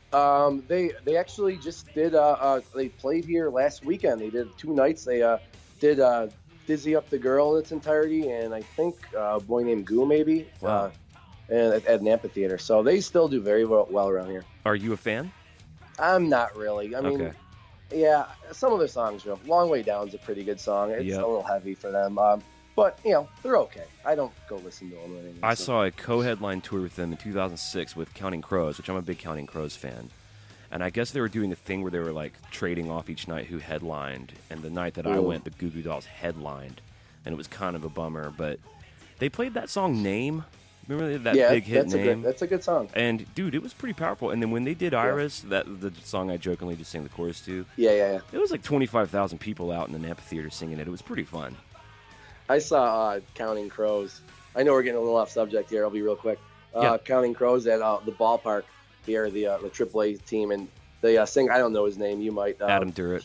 They actually just did. They played here last weekend. They did 2 nights. They did Dizzy Up the Girl in its entirety, and I think a Boy Named Goo maybe. Wow. And at an amphitheater. So they still do very well around here. Are you a fan? I'm not really. I mean, yeah, some of their songs are. Long Way Down is a pretty good song. It's a little heavy for them. But, they're okay. I don't go listen to them or anything. I saw a co-headline tour with them in 2006 with Counting Crows, which I'm a big Counting Crows fan. And I guess they were doing a thing where they were, like, trading off each night who headlined. And the night that I went, the Goo Goo Dolls headlined. And it was kind of a bummer. But they played that song, Name. Remember that big hit, Name? That's a good song. And, dude, it was pretty powerful. And then when they did Iris, the song I jokingly just sang the chorus to. Yeah. It was like 25,000 people out in an amphitheater singing it. It was pretty fun. I saw Counting Crows. I know we're getting a little off subject here. I'll be real quick. Counting Crows at the ballpark here, the AAA team, and the singer. I don't know his name. You might. Adam Duritz.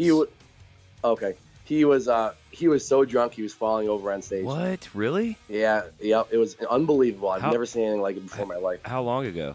He was so drunk he was falling over on stage. What? Really? Yeah. It was unbelievable. I've never seen anything like it before in my life. How long ago?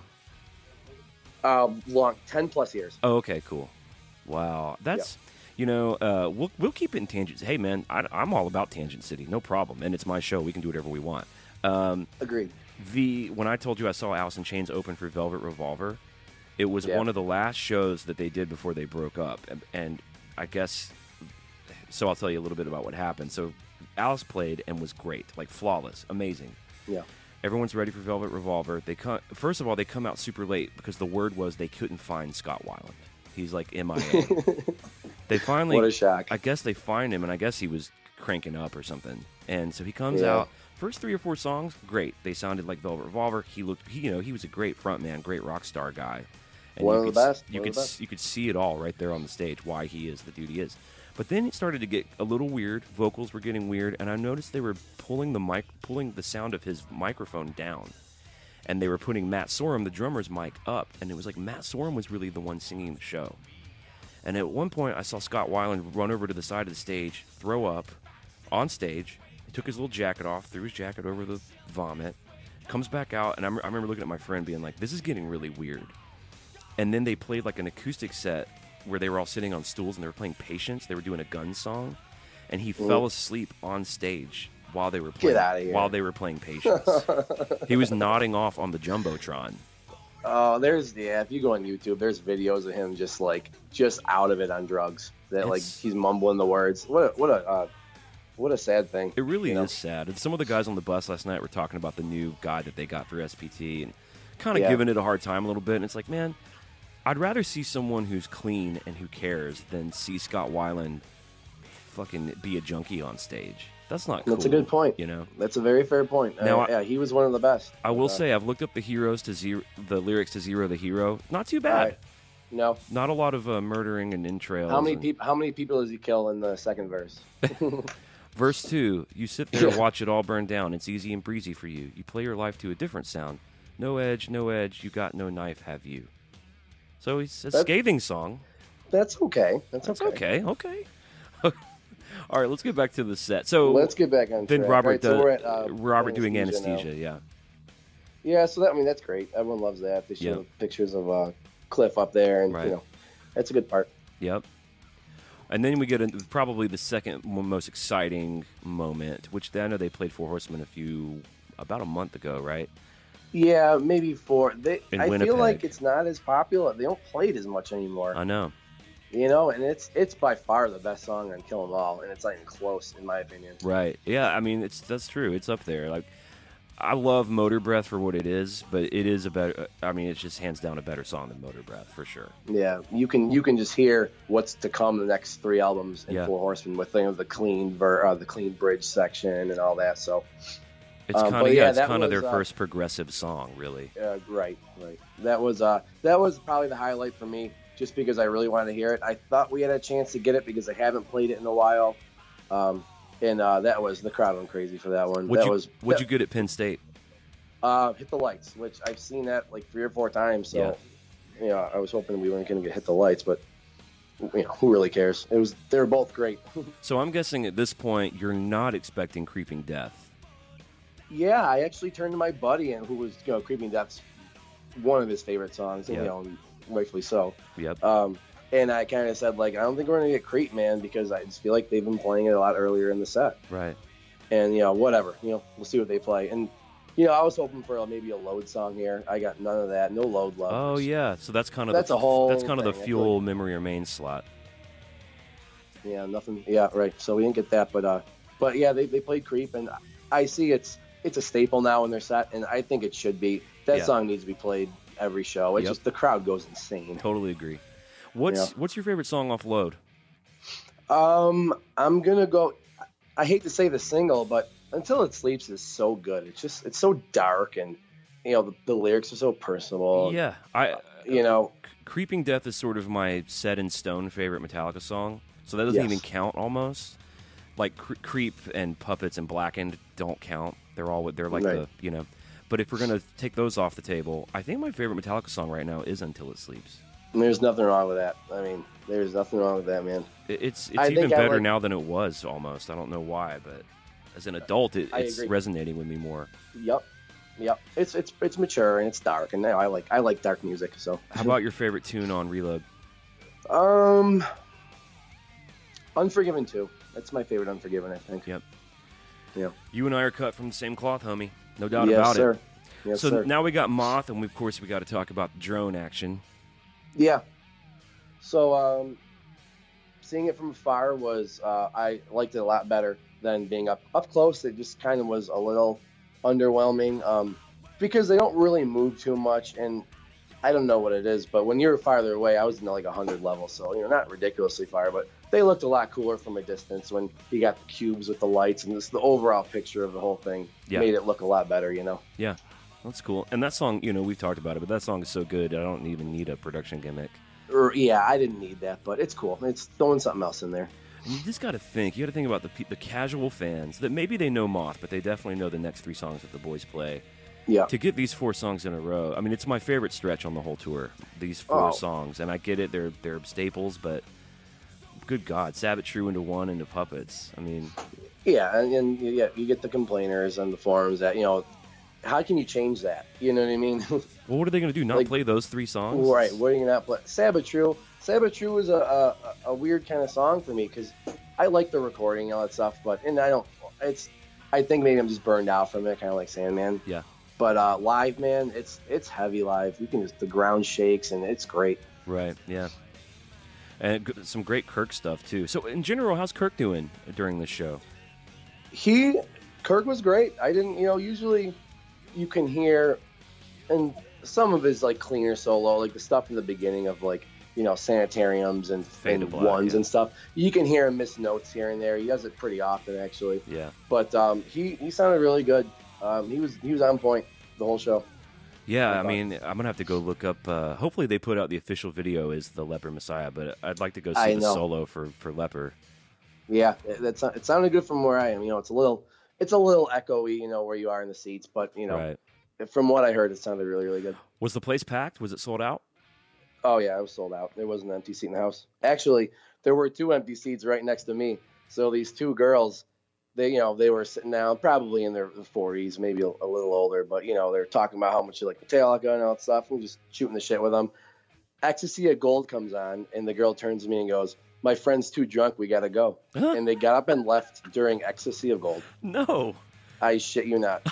10+ years. Oh, okay, cool. Wow, that's. We'll keep it in tangents. Hey, man, I'm all about Tangent City, no problem. And it's my show; we can do whatever we want. Agreed. When I told you I saw Alice in Chains open for Velvet Revolver, it was one of the last shows that they did before they broke up. And I guess, so I'll tell you a little bit about what happened. So Alice played and was great, like flawless, amazing. Yeah. Everyone's ready for Velvet Revolver. First of all, they come out super late because the word was they couldn't find Scott Weiland. He's like MIA. They finally, what a shock. I guess they find him, and I guess he was cranking up or something. And so he comes out. First 3 or 4 songs, great. They sounded like Velvet Revolver. He was a great frontman, great rock star guy. And one of the best. You could see it all right there on the stage, why he is the dude he is. But then it started to get a little weird. Vocals were getting weird, and I noticed they were pulling the sound of his microphone down. And they were putting Matt Sorum, the drummer's mic, up. And it was like Matt Sorum was really the one singing the show. And at one point, I saw Scott Weiland run over to the side of the stage, throw up on stage. He took his little jacket off, threw his jacket over the vomit, comes back out, and I remember looking at my friend being like, this is getting really weird. And then they played like an acoustic set where they were all sitting on stools and they were playing Patience. They were doing a Guns song, and he fell asleep on stage while they were playing. Get out of here. While they were playing Patience. He was nodding off on the Jumbotron. Oh, if you go on YouTube, there's videos of him just out of it on drugs. He's mumbling the words. What a sad thing. It really is sad. And some of the guys on the bus last night were talking about the new guy that they got through SPT and kind of giving it a hard time a little bit. And it's like, man, I'd rather see someone who's clean and who cares than see Scott Weiland fucking be a junkie on stage. That's not cool. That's a good point. You know, that's a very fair point. Now, yeah, he was one of the best. I will say I've looked up the lyrics to Zero the Hero. Not too bad. Right. No, not a lot of murdering and entrails. How many people does he kill in the second verse? Verse 2, you sit there and watch it all burn down. It's easy and breezy for you. You play your life to a different sound. No edge, you got no knife, have you? So it's a scathing song. That's okay. That's okay. Okay. All right, let's get back to the set. So let's get back on then track. Robert, so we're at, Robert doing Anesthesia, yeah. Yeah, so that's great. Everyone loves that. They show pictures of Cliff up there, and that's a good part. Yep. And then we get into probably the second most exciting moment, which I know they played Four Horsemen about a month ago, right? Yeah, maybe four. I Winnipeg. feel like it's not as popular. They don't play it as much anymore. I know. And it's by far the best song on Kill 'Em All, and it's not even close, in my opinion. Right. Yeah, I mean, that's true. It's up there. Like, I love Motor Breath for what it is, but it is it's just hands down a better song than Motor Breath, for sure. Yeah, you can just hear what's to come the next 3 albums in Four Horsemen with the clean bridge section and all that. So it's kind of their first progressive song, really. Right. That was probably the highlight for me, just because I really wanted to hear it. I thought we had a chance to get it because I haven't played it in a while. And that was, the crowd went crazy for that one. What'd you get at Penn State? Hit the Lights, which I've seen that like 3 or 4 times. So, I was hoping we weren't going to get Hit the Lights, but who really cares? They were both great. So I'm guessing at this point you're not expecting Creeping Death. Yeah, I actually turned to my buddy, and who was, Creeping Death's one of his favorite songs, and rightfully so. Yep. And I kind of said, like, I don't think we're going to get Creep, man, because I just feel like they've been playing it a lot earlier in the set. Right. And, whatever. We'll see what they play. And, I was hoping for maybe a Load song here. I got none of that. No Load love. Oh, yeah. So that's kind of the Fuel Memory Remains slot. Yeah, nothing. Yeah, right. So we didn't get that. But yeah, they played Creep, and I see it's a staple now in their set, and I think it should be. That song needs to be played every show. It's just the crowd goes insane. Totally agree. What's your favorite song off Load? I'm gonna go. I hate to say the single, but Until It Sleeps is so good. It's so dark, and the lyrics are so personal. Yeah, Creeping Death is sort of my set in stone favorite Metallica song, so that doesn't even count almost. Like Creep and Puppets and Blackened don't count. They're like the But if we're gonna take those off the table, I think my favorite Metallica song right now is Until It Sleeps. And there's nothing wrong with that. I mean, there's nothing wrong with that, man. It's even better now than it was almost. I don't know why, but as an adult, it's resonating with me more. Yep. It's mature and it's dark, and I like dark music. So, how about your favorite tune on Reload? Unforgiven 2. That's my favorite Unforgiven, I think. Yep. Yeah. You and I are cut from the same cloth, homie. No doubt about it. Yes, so sir. Now we got Moth, and of course we got to talk about the drone action. Yeah. So seeing it from afar was I liked it a lot better than being up close. It just kind of was a little underwhelming because they don't really move too much, and I don't know what it is, but when you're farther away, I was in like 100 level, so not ridiculously far, but they looked a lot cooler from a distance when you got the cubes with the lights, and just the overall picture of the whole thing made it look a lot better, Yeah, that's cool. And that song, we've talked about it, but that song is so good, I don't even need a production gimmick. Yeah, I didn't need that, but it's cool. It's throwing something else in there. And you just got to think about the casual fans that maybe they know Moth, but they definitely know the next 3 songs that the boys play. Yeah. To get these 4 songs in a row, I mean, it's my favorite stretch on the whole tour. These 4 songs, and I get it; they're staples, but good God, Sabbath True into One into Puppets. I mean, yeah, and you get the complainers on the forums that how can you change that? You know what I mean? Well, what are they going to do? Not play those 3 songs? Right. What are you not play? Sabbath True. Sabbath True is a weird kind of song for me because I like the recording and all that stuff, I think maybe I'm just burned out from it, kind of like Sandman. Yeah. But live, man, it's heavy live. You can the ground shakes, and it's great. Right. Yeah. And some great Kirk stuff too. So in general, how's Kirk doing during this show? Kirk was great. I didn't, usually you can hear, and some of his like cleaner solo, like the stuff in the beginning of like, you know, Sanitariums and Black, Ones yeah. and stuff. You can hear him miss notes here and there. He does it pretty often, actually. Yeah. But he sounded really good. He was on point the whole show. Yeah, I mean, I'm gonna have to go look up. Hopefully, they put out the official video as the Leper Messiah, but I'd like to go see the solo for Leper. Yeah, it sounded good from where I am. You know, it's a little echoey, you know, where you are in the seats, but you know, Right. from what I heard, it sounded really, really good. Was the place packed? Was it sold out? Oh yeah, it was sold out. There wasn't an empty seat in the house. Actually, there were 2 empty seats right next to me. So these 2 girls, they were sitting down, probably in their 40s, maybe a little older, but you know, they're talking about how much they like Metallica and all that stuff, and just shooting the shit with them. Ecstasy of Gold comes on, and the girl turns to me and goes, "My friend's too drunk, we gotta go." Huh? And they got up and left during Ecstasy of Gold. No. I shit you not.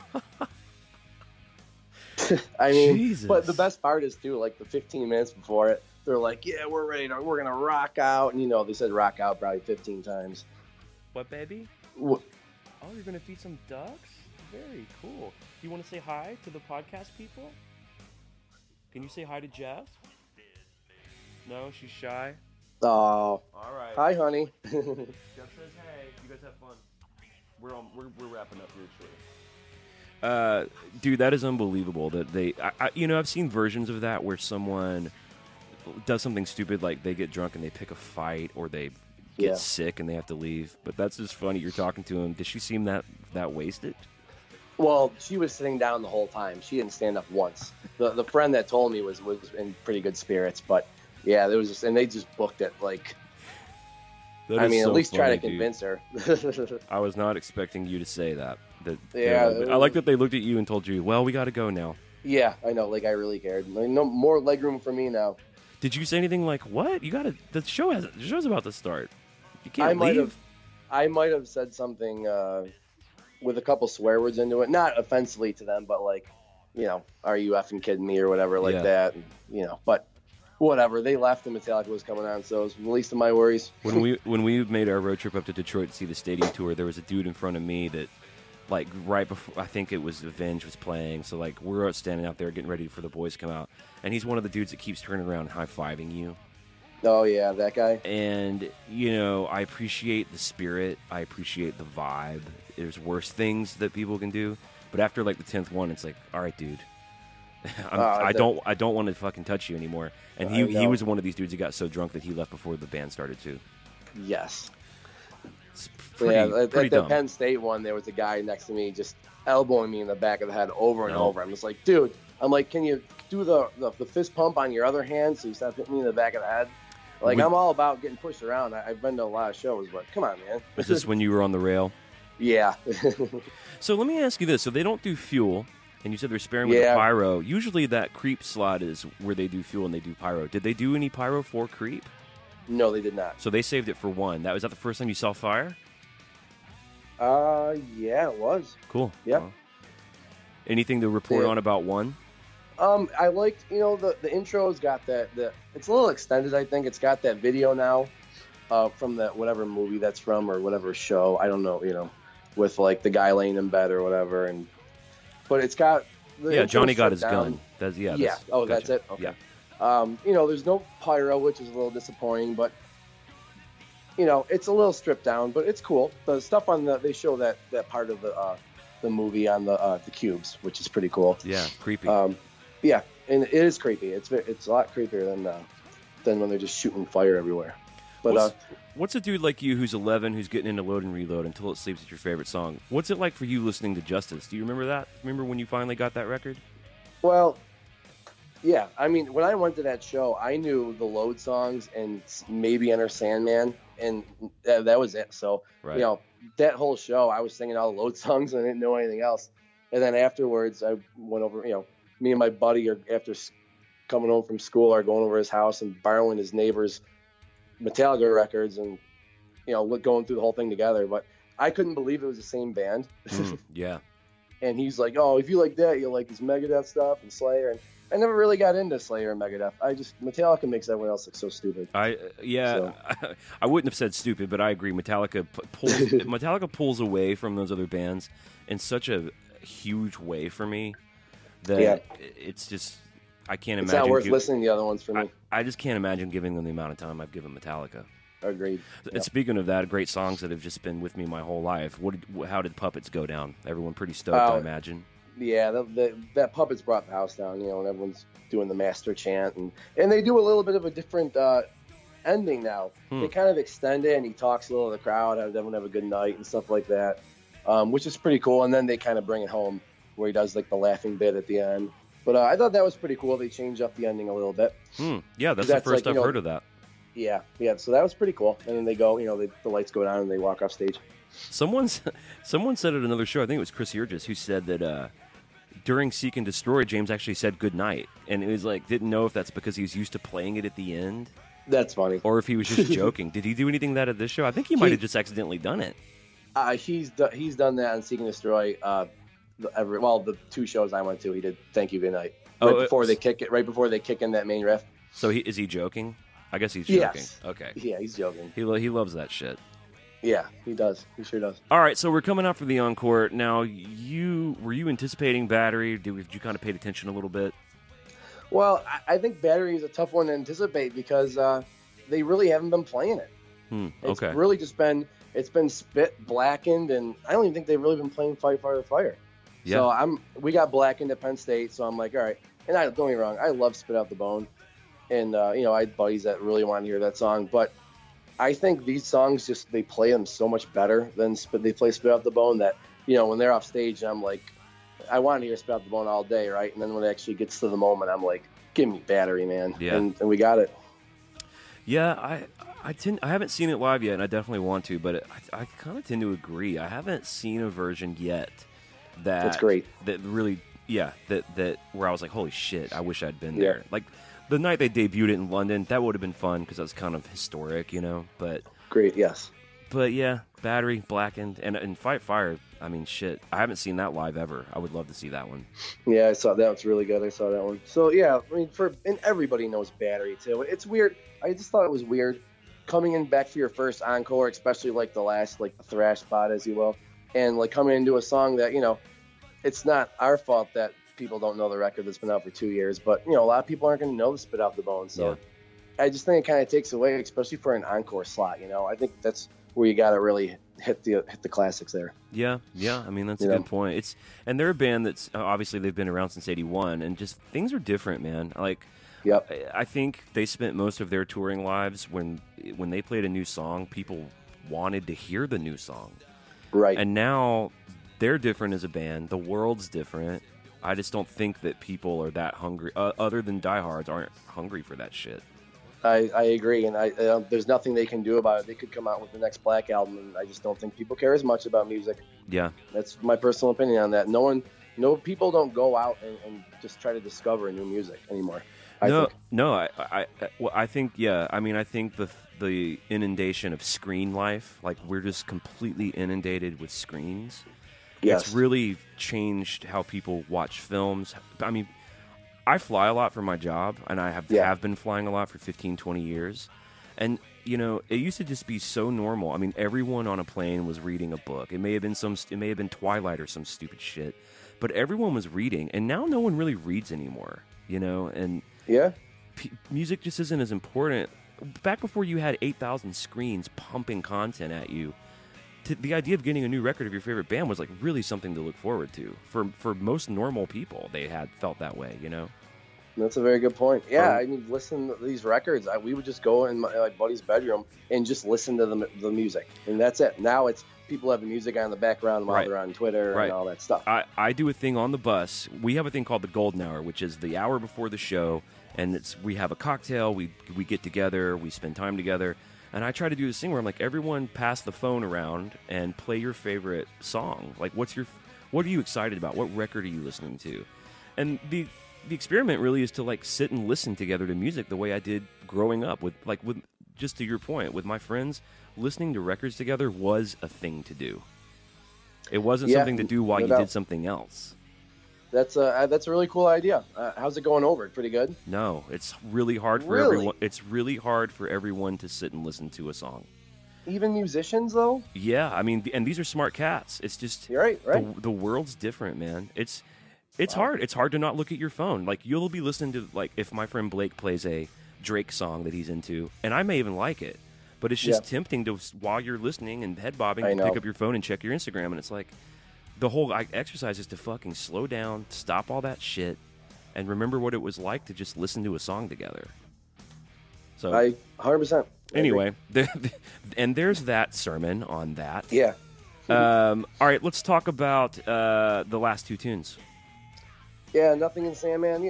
I mean, Jesus. But the best part is too, like the 15 minutes before it, they're like, "Yeah, we're ready. We're gonna rock out." And you know, they said "rock out" probably 15 times. What, baby? Wh- Oh, you're gonna feed some ducks? Very cool. You want to say hi to the podcast people? Can you say hi to Jeff? No, she's shy. Oh, All right. hi, honey. Jeff says hey. You guys have fun. We're wrapping up here shortly. Dude, that is unbelievable. That they, I've seen versions of that where someone does something stupid, like they get drunk and they pick a fight, or they get sick and they have to leave. But that's just funny. You're talking to him. Does she seem that wasted? Well, she was sitting down the whole time. She didn't stand up once. The friend that told me was in pretty good spirits, but yeah, there was just, and they just booked it like. That I is mean, so at least try to funny, convince her. I was not expecting you to say that. Yeah, I like that they looked at you and told you, "Well, we got to go now." Yeah, I know. Like I really cared. Like, no more leg room for me now. Did you say anything like, "What? You got to? The show's about to start. You can't leave." I might have said something with a couple swear words into it, not offensively to them, but like, you know, "Are you effing kidding me?" or whatever like that. And, you know, but whatever. They left and Metallica was coming on, so it was the least of my worries. When we made our road trip up to Detroit to see the stadium tour, there was a dude in front of me that, like, right before, I think it was Avenged was playing, so like we're standing out there getting ready for the boys to come out, and he's one of the dudes that keeps turning around and high-fiving you. Oh yeah, that guy. And you know, I appreciate the spirit, I appreciate the vibe. There's worse things that people can do, but after like the 10th one, it's like, all right, dude. I don't want to fucking touch you anymore. And he was one of these dudes who got so drunk that he left before the band started too. Yes. It's pretty At the dumb. Penn State one, there was a guy next to me just elbowing me in the back of the head over and No. over. I'm just like, dude. I'm like, can you do the fist pump on your other hand so you stop hitting me in the back of the head? Like, I'm all about getting pushed around. I've been to a lot of shows, but come on, man. Was this when you were on the rail? Yeah. So let me ask you this: so they don't do fuel, and you said they're sparing with the pyro. Usually, that Creep slot is where they do fuel and they do pyro. Did they do any pyro for Creep? No, they did not. So they saved it for one. Was that the first time you saw fire? Yeah, it was. Cool. Yep. Well, anything to report on about one? I liked, the intro's got that. It's a little extended, I think. It's got that video now, from that whatever movie that's from or whatever show. I don't know, with like the guy laying in bed or whatever. But it's got. Johnny got his gun. That's gotcha. That's it. Okay. Yeah. There's no pyro, which is a little disappointing, but it's a little stripped down, but it's cool. The stuff they show that part of the movie on the cubes, which is pretty cool. Yeah, creepy. Yeah, and it is creepy. It's a lot creepier than when they're just shooting fire everywhere. But what's a dude like you who's 11 who's getting into Load and Reload Until It Sleeps is your favorite song? What's it like for you listening to Justice? Do you remember that? Remember when you finally got that record? Well, yeah. I mean, when I went to that show, I knew the Load songs and maybe Enter Sandman, and that was it. So right. That whole show, I was singing all the Load songs and I didn't know anything else. And then afterwards, I went over. Me and my buddy after coming home from school are going over his house and borrowing his neighbor's Metallica records and going through the whole thing together. But I couldn't believe it was the same band. Yeah. And he's like, "Oh, if you like that, you'll like this Megadeth stuff and Slayer." And I never really got into Slayer and Megadeth. Metallica makes everyone else look so stupid. I wouldn't have said stupid, but I agree. Metallica pulls away from those other bands in such a huge way for me. that it's just I can't It's imagine. not worth listening to the other ones for me. I just can't imagine giving them the amount of time I've given Metallica. Agreed. And speaking of that, great songs that have just been with me my whole life. How did Puppets go down? Everyone pretty stoked, I imagine. Yeah, that Puppets brought the house down, and everyone's doing the master chant, and they do a little bit of a different ending now. They kind of extend it, and he talks a little to the crowd, have everyone have a good night and stuff like that, which is pretty cool. And then they kind of bring it home where he does like the laughing bit at the end. But I thought that was pretty cool. They changed up the ending a little bit. Yeah, that's the first I've heard of that. Yeah. So that was pretty cool. And then they go, the lights go down and they walk off stage. Someone said at another show, I think it was Chris Urgis, who said that during Seek and Destroy, James actually said good night, and it was like didn't know if that's because he was used to playing it at the end. That's funny. Or if he was just joking. Did he do anything that at this show? I think he might have just accidentally done it. He's done that on Seek and Destroy. The 2 shows I went to, he did Thank You Good Night right before they kick in that main riff. So is he joking? I guess he's joking. Yes. Okay. Yeah, he's joking. He loves that shit. Yeah, he does. He sure does. All right, so we're coming out for the encore. Now, were you anticipating Battery? Did you kind of paid attention a little bit? Well, I think Battery is a tough one to anticipate because they really haven't been playing it. Okay. It's really just been spit, blackened, and I don't even think they've really been playing Fight Fire Fire. Yeah. So we got blackened at Penn State, so I'm like, all right. And don't get me wrong, I love Spit Out the Bone, and I had buddies that really wanted to hear that song, but I think these songs they play them so much better than they play Spit Out the Bone that, when they're off stage, I'm like, I want to hear Spit Out the Bone all day, right? And then when it actually gets to the moment, I'm like, give me Battery, man. Yeah. And we got it. Yeah, I haven't seen it live yet, and I definitely want to, but I kind of tend to agree. I haven't seen a version yet that's great. That really, that where I was like, holy shit, I wish I'd been there. Like, the night they debuted it in London, that would have been fun because that was kind of historic, but... Great, yes. But yeah, Battery, Blackened, and Fight Fire, I mean, shit, I haven't seen that live ever. I would love to see that one. Yeah, I saw that. It's really good. I saw that one. So, yeah, I mean, and everybody knows Battery, too. It's weird. I just thought it was weird coming in back for your first encore, especially, like, the last, like, the thrash spot, as you will, and, like, coming into a song that, it's not our fault that people don't know the record that's been out for 2 years, but a lot of people aren't going to know the Spit Out the Bone, so I just think it kind of takes away, especially for an encore slot. I think that's where you got to really hit the classics there. Yeah. I mean, that's a good point. And they're a band that's obviously they've been around since '81, and just things are different, man. Like, I think they spent most of their touring lives when they played a new song, people wanted to hear the new song, right? And now they're different as a band. The world's different. I just don't think that people are that hungry, other than diehards, aren't hungry for that shit. I agree, and there's nothing they can do about it. They could come out with the next Black album, and I just don't think people care as much about music. Yeah. That's my personal opinion on that. People don't go out and just try to discover new music anymore. I think the inundation of screen life, like we're just completely inundated with screens. Yes. It's really changed how people watch films. I mean, I fly a lot for my job, and I have been flying a lot for 15, 20 years. And, it used to just be so normal. I mean, everyone on a plane was reading a book. It may have been Twilight or some stupid shit, but everyone was reading, and now no one really reads anymore, and music just isn't as important. Back before you had 8,000 screens pumping content at you, the idea of getting a new record of your favorite band was like really something to look forward to. For most normal people, they had felt that way, That's a very good point. Yeah, I mean, listen to these records. We would just go in my buddy's bedroom and just listen to the music, and that's it. Now it's people have the music on in the background while they're on Twitter and all that stuff. I do a thing on the bus. We have a thing called the Golden Hour, which is the hour before the show, and we have a cocktail. We get together. We spend time together. And I try to do this thing where I'm like, everyone pass the phone around and play your favorite song. Like, what are you excited about? What record are you listening to? And the experiment really is to like sit and listen together to music the way I did growing up with just to your point, with my friends, listening to records together was a thing to do. It wasn't something to do while you did something else. That's a really cool idea. How's it going over? Pretty good? No, it's really hard for everyone. It's really hard for everyone to sit and listen to a song. Even musicians, though? Yeah, I mean, and these are smart cats. It's just... You're right. The world's different, man. It's hard. It's hard to not look at your phone. Like, you'll be listening to, like, if my friend Blake plays a Drake song that he's into, and I may even like it, but it's just tempting to, while you're listening and head bobbing, to pick up your phone and check your Instagram, and it's like, the whole exercise is to fucking slow down, stop all that shit, and remember what it was like to just listen to a song together. So I 100%. Anyway, and there's that sermon on that. Yeah. All right, let's talk about the last two tunes. Yeah, Nothing and Sandman,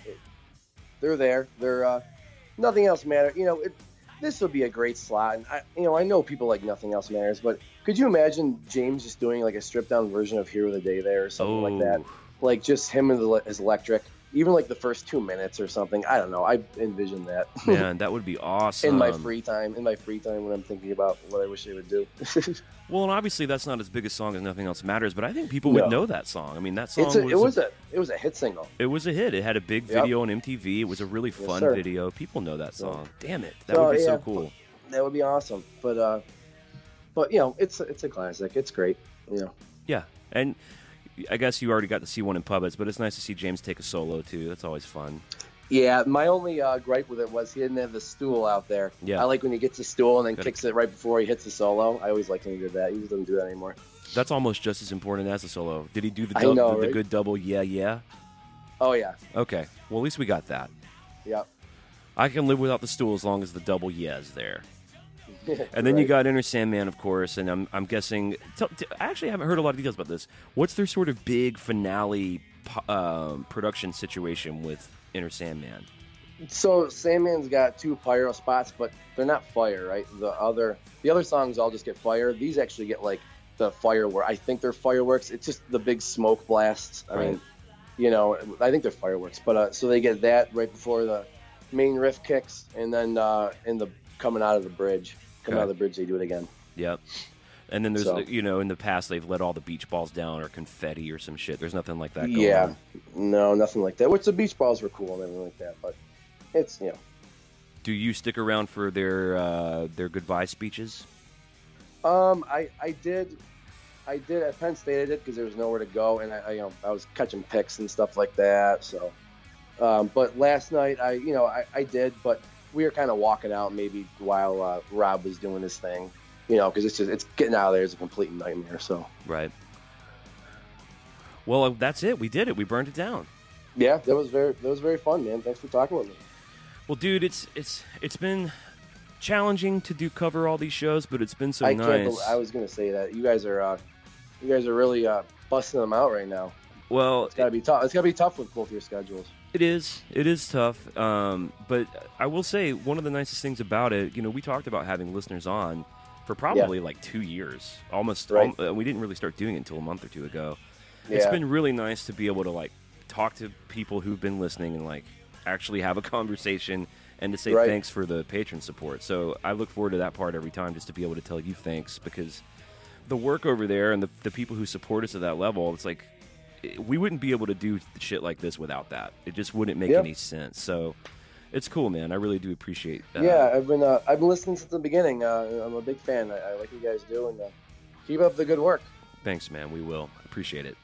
they're there. They're Nothing Else Matters. This would be a great slot. And I know people like Nothing Else Matters, but could you imagine James just doing like a stripped down version of Hero of the Day there or something like that? Like just him and his electric, even like the first 2 minutes or something. I don't know. I envision that. Man, that would be awesome. in my free time when I'm thinking about what I wish they would do. Well, and obviously that's not as big a song as Nothing Else Matters, but I think people would know that song. I mean, that song it was a hit single. It was a hit. It had a big video on MTV. It was a really fun video. People know that song. Damn it, that would be so cool. That would be awesome. But it's a classic. It's great. Yeah, and I guess you already got to see one in Puppets, but it's nice to see James take a solo too. That's always fun. Yeah, my only gripe with it was he didn't have the stool out there. Yeah. I like when he gets the stool and then kicks it right before he hits the solo. I always liked when he did that. He doesn't do that anymore. That's almost just as important as the solo. Did he do the right? good double yeah? Oh, yeah. Okay. Well, at least we got that. Yep. I can live without the stool as long as the double yeah is there. And then you got Enter Sandman, of course, and I'm guessing... I actually haven't heard a lot of details about this. What's their sort of big finale production situation with Enter Sandman? So Sandman's got 2 pyro spots, but they're not fire, right? The other songs all just get fire. These actually get like the firework. I think they're fireworks. It's just the big smoke blasts. I mean, I think they're fireworks. But so they get that right before the main riff kicks, and then coming out of the bridge, they do it again. Yep. And then there's, in the past they've let all the beach balls down or confetti or some shit. There's nothing like that going on. No, nothing like that. Which the beach balls were cool and everything like that, but it's, Do you stick around for their goodbye speeches? I did at Penn State. I did because there was nowhere to go, and I was catching picks and stuff like that. So, but last night I did, but we were kind of walking out maybe while Rob was doing his thing. Because it's getting out of there is a complete nightmare. So right. Well, that's it. We did it. We burned it down. Yeah, that was very fun, man. Thanks for talking with me. Well, dude, it's been challenging to cover all these shows, but it's been so nice. I was gonna say that you guys are really busting them out right now. Well, it's gotta be tough. It's gotta be tough with both your schedules. It is tough. But I will say one of the nicest things about it, we talked about having listeners on for probably like 2 years, almost. Right. We didn't really start doing it until a month or two ago. Yeah. It's been really nice to be able to talk to people who've been listening and actually have a conversation and to say thanks for the patron support. So I look forward to that part every time, just to be able to tell you thanks, because the work over there and the people who support us at that level, it's like we wouldn't be able to do shit like this without that. It just wouldn't make any sense. So it's cool, man. I really do appreciate that. Yeah, I've been listening since the beginning. I'm a big fan. I like what you guys do, and keep up the good work. Thanks, man. We will. Appreciate it.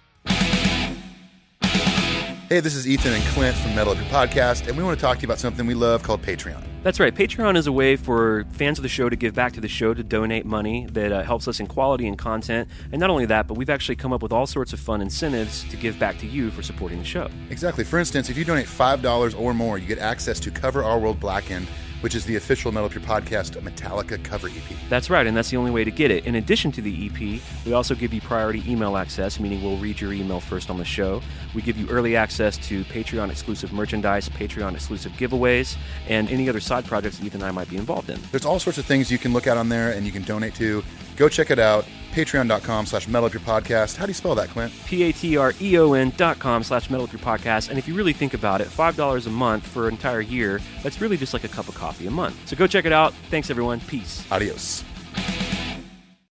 Hey, this is Ethan and Clint from Metal Up Your Podcast, and we want to talk to you about something we love called Patreon. That's right. Patreon is a way for fans of the show to give back to the show, to donate money that helps us in quality and content. And not only that, but we've actually come up with all sorts of fun incentives to give back to you for supporting the show. Exactly. For instance, if you donate $5 or more, you get access to Cover Our World Blackened, which is the official Metal Up Your Podcast Metallica cover EP. That's right, and that's the only way to get it. In addition to the EP, we also give you priority email access, meaning we'll read your email first on the show. We give you early access to Patreon-exclusive merchandise, Patreon-exclusive giveaways, and any other side projects that Ethan and I might be involved in. There's all sorts of things you can look at on there and you can donate to. Go check it out. Patreon.com/MetalUpYourPodcast. How do you spell that, Clint? Patreon.com/MetalUpYourPodcast. And if you really think about it, $5 a month for an entire year, that's really just like a cup of coffee a month. So go check it out. Thanks, everyone. Peace. Adios.